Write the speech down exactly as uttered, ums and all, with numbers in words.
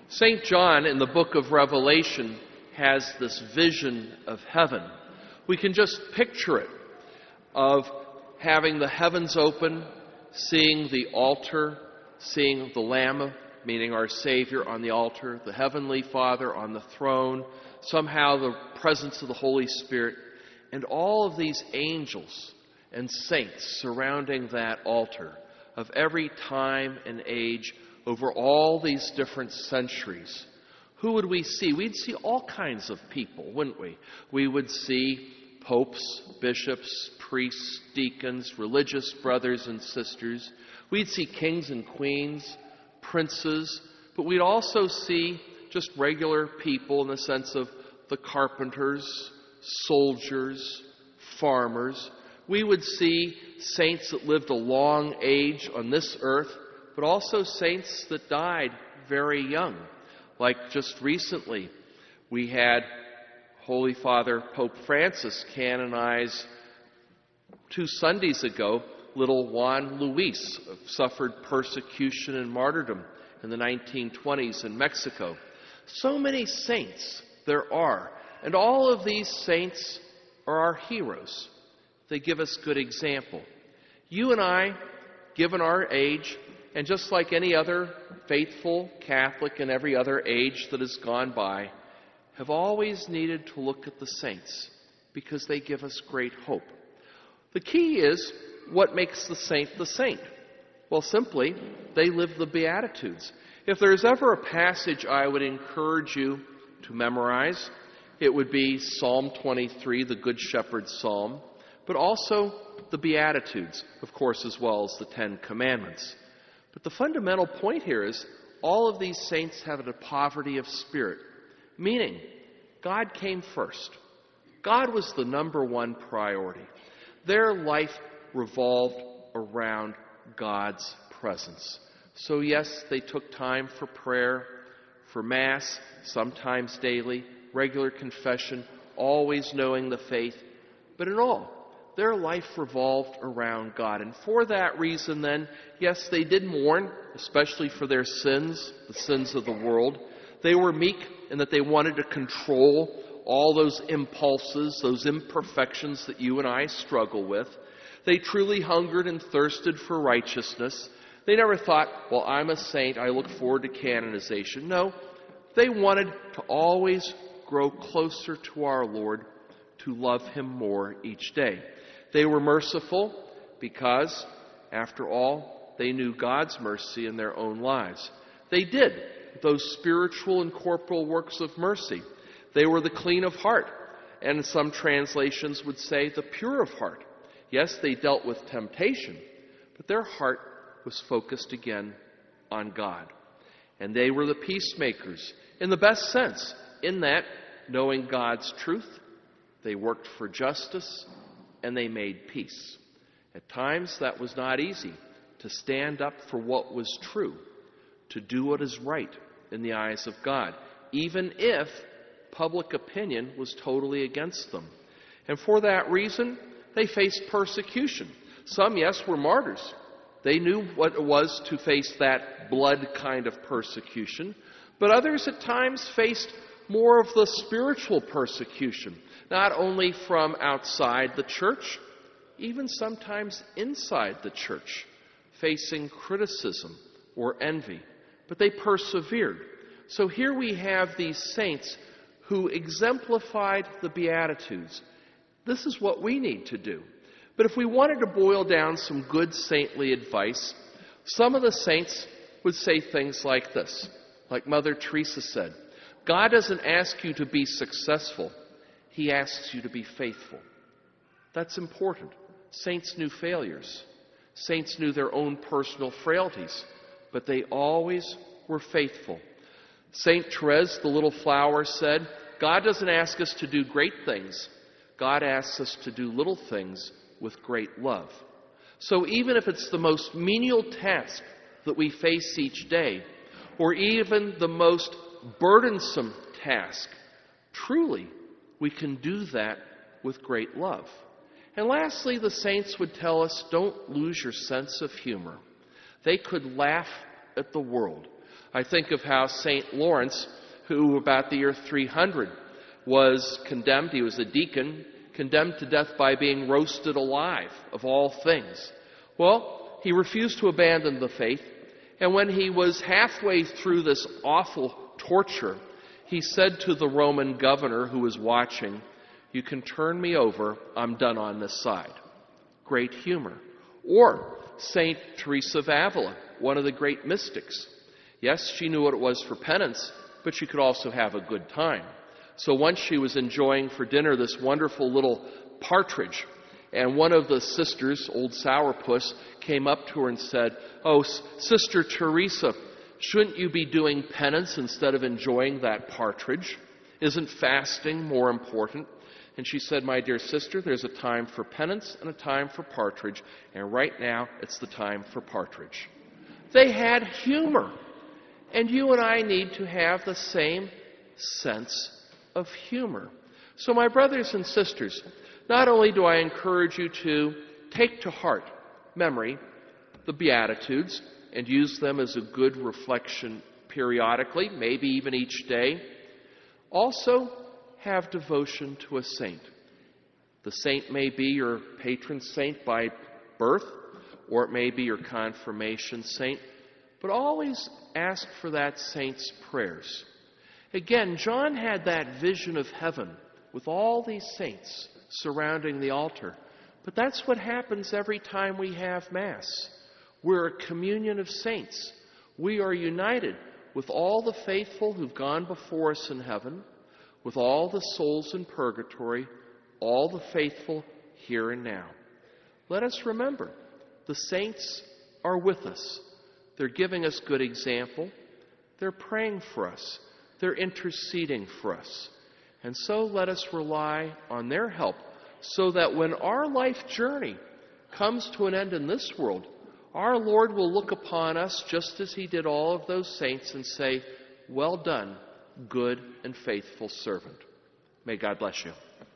Saint John in the book of Revelation has this vision of heaven. We can just picture it, of having the heavens open, seeing the altar, seeing the Lamb, meaning our Savior, on the altar, the Heavenly Father on the throne, somehow the presence of the Holy Spirit, and all of these angels and saints surrounding that altar of every time and age over all these different centuries. Who would we see? We'd see all kinds of people, wouldn't we? We would see popes, bishops, priests, deacons, religious brothers and sisters. We'd see kings and queens, princes, but we'd also see just regular people in the sense of the carpenters, soldiers, farmers. We would see saints that lived a long age on this earth, but also saints that died very young. Like just recently, we had Holy Father Pope Francis canonize two Sundays ago little Juan Luis, who suffered persecution and martyrdom in the nineteen twenties in Mexico. So many saints there are, and all of these saints are our heroes. They give us good example. You and I, given our age, and just like any other faithful Catholic in every other age that has gone by, have always needed to look at the saints because they give us great hope. The key is, what makes the saint the saint? Well, simply, they live the Beatitudes. If there's ever a passage I would encourage you to memorize, it would be Psalm twenty-three, the Good Shepherd's Psalm, but also the Beatitudes, of course, as well as the Ten Commandments. But the fundamental point here is all of these saints have a poverty of spirit, meaning God came first. God was the number one priority. Their life revolved around God's presence. So yes, they took time for prayer, for Mass, sometimes daily, regular confession, always knowing the faith. But in all, their life revolved around God. And for that reason then, yes, they did mourn, especially for their sins, the sins of the world. They were meek in that they wanted to control all those impulses, those imperfections that you and I struggle with. They truly hungered and thirsted for righteousness. They never thought, well, I'm a saint, I look forward to canonization. No, they wanted to always grow closer to our Lord, to love Him more each day. They were merciful because, after all, they knew God's mercy in their own lives. They did those spiritual and corporal works of mercy. They were the clean of heart, and some translations would say the pure of heart. Yes, they dealt with temptation, but their heart was focused again on God. And they were the peacemakers in the best sense, in that, knowing God's truth, they worked for justice, and they made peace. At times, that was not easy, to stand up for what was true, to do what is right in the eyes of God, even if public opinion was totally against them. And for that reason, they faced persecution. Some, yes, were martyrs. They knew what it was to face that blood kind of persecution. But others at times faced more of the spiritual persecution, not only from outside the church, even sometimes inside the church, facing criticism or envy. But they persevered. So here we have these saints who exemplified the Beatitudes. This is what we need to do. But if we wanted to boil down some good saintly advice, some of the saints would say things like this. Like Mother Teresa said, God doesn't ask you to be successful. He asks you to be faithful. That's important. Saints knew failures. Saints knew their own personal frailties, but they always were faithful. Saint Therese, the little flower, said, God doesn't ask us to do great things. God asks us to do little things with great love. So even if it's the most menial task that we face each day, or even the most burdensome task, truly we can do that with great love. And lastly, the saints would tell us, don't lose your sense of humor. They could laugh at the world. I think of how Saint Lawrence, who about the year three hundred was condemned, he was a deacon, condemned to death by being roasted alive, of all things. Well, he refused to abandon the faith, and when he was halfway through this awful torture, he said to the Roman governor who was watching, "You can turn me over, I'm done on this side." Great humor. Or Saint Teresa of Avila, one of the great mystics. Yes, she knew what it was for penance, but she could also have a good time. So once she was enjoying for dinner this wonderful little partridge, and one of the sisters, old sourpuss, came up to her and said, "Oh, Sister Teresa, shouldn't you be doing penance instead of enjoying that partridge? Isn't fasting more important?" And she said, "My dear sister, there's a time for penance and a time for partridge, and right now it's the time for partridge." They had humor. And you and I need to have the same sense of humor. So my brothers and sisters, not only do I encourage you to take to heart memory the Beatitudes and use them as a good reflection periodically, maybe even each day, also have devotion to a saint. The saint may be your patron saint by birth, or it may be your confirmation saint, but always ask for that saint's prayers. Again, John had that vision of heaven with all these saints surrounding the altar. But that's what happens every time we have Mass. We're a communion of saints. We are united with all the faithful who've gone before us in heaven, with all the souls in purgatory, all the faithful here and now. Let us remember, the saints are with us. They're giving us good example. They're praying for us. They're interceding for us. And so let us rely on their help so that when our life journey comes to an end in this world, our Lord will look upon us just as he did all of those saints and say, "Well done, good and faithful servant." May God bless you.